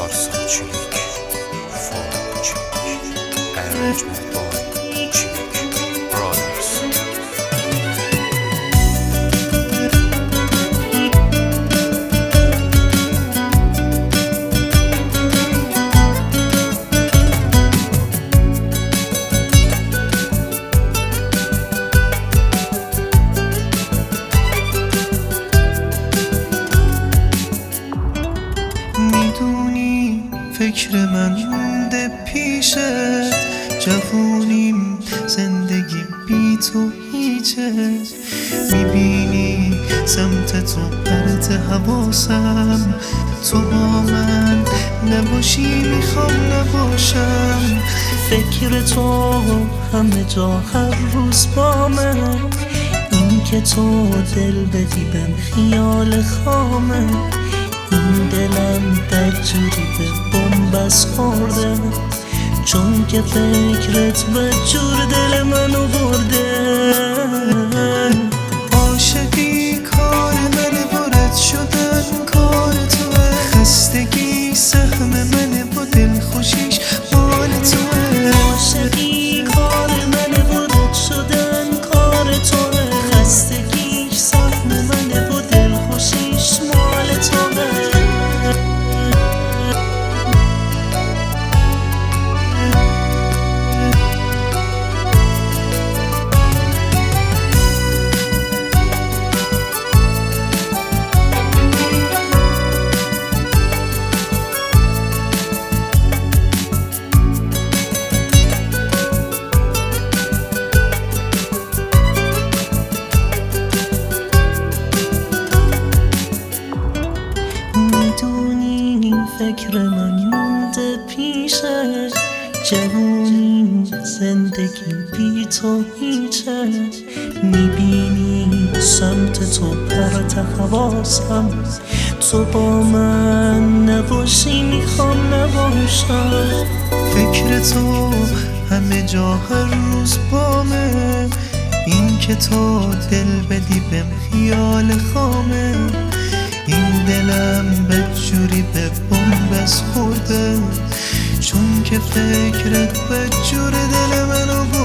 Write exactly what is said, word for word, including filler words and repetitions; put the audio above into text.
Arsan Çelik, Fuat Çelik, Arrangement by Çelik Brothers. میدونی فکر من مونده پیشت، جوونیم زندگی بی تو هیچه. میبینی سمت تو پرت حواسم، تو با من نباشی میخوام نباشم. فکر تو همه جا هر روز با من، این که تو دل بدی بهم خیال خامه. این دلم بدجوری به بنبست خورده، چون که فکرت بدجور دل منو برده. عاشقی کار منه، برد شدن کار توه. خستگی سهم منه، با دل خوشیش مال توه. عاشقی کار منه، برد شدن کار توه. خستگیش سهم منه، با دل خوشیش مال توه. فکر من مونده پیشت، جوونی زندگی بی تو هیچه. میبینی سمت تو پرت حواسم، تو با من نباشی میخوام نباشم. فکر تو همه جا هر روز بامه، این که تو دل بدی بهم خیال خامه. این دلم بدجوری به بنبست خورده، چون که فکرت بدجور دل منو برده.